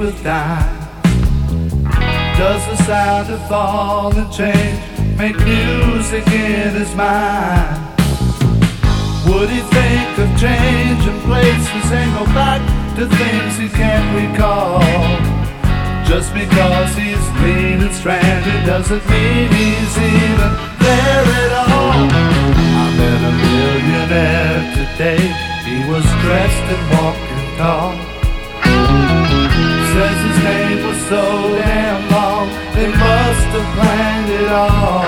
of dime? Does the sound of falling change make music in his mind? Would he think of changing places and go back to things he can't recall? Just because he's leaving stranded doesn't mean he's even there at all. I met a millionaire today. He was dressed and walking tall. Says his name was so damn long, they must have planned it all.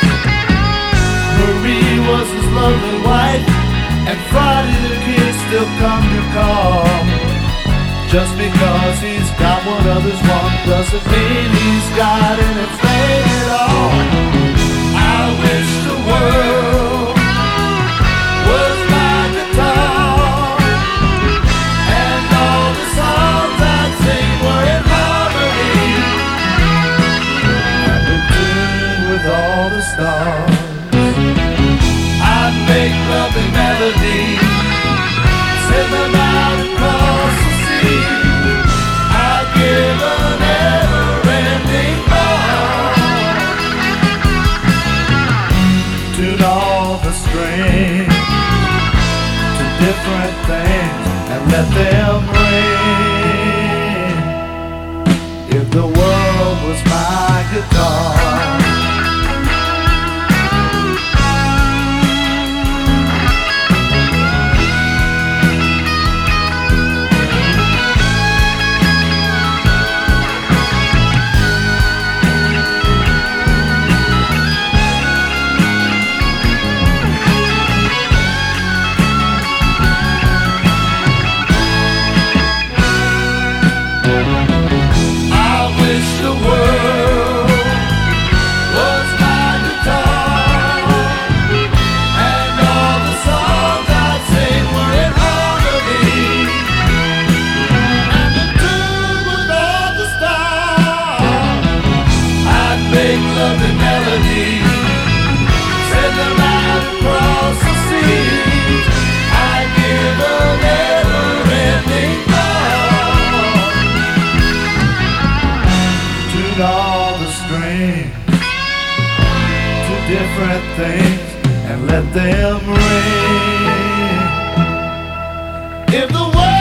Marie was his lovely wife, and Friday the kid still come to call. Just because he's got what others want doesn't mean he's got anything at all. I wish the world was my guitar, and all the songs I'd sing were in harmony, and in tune with all the stars. I'd make lovely melodies, send them out across the sea. I'd give a never-ending bar, tune all the strings to different things and let them ring. If the world was my guitar, different things and let them ring. If the world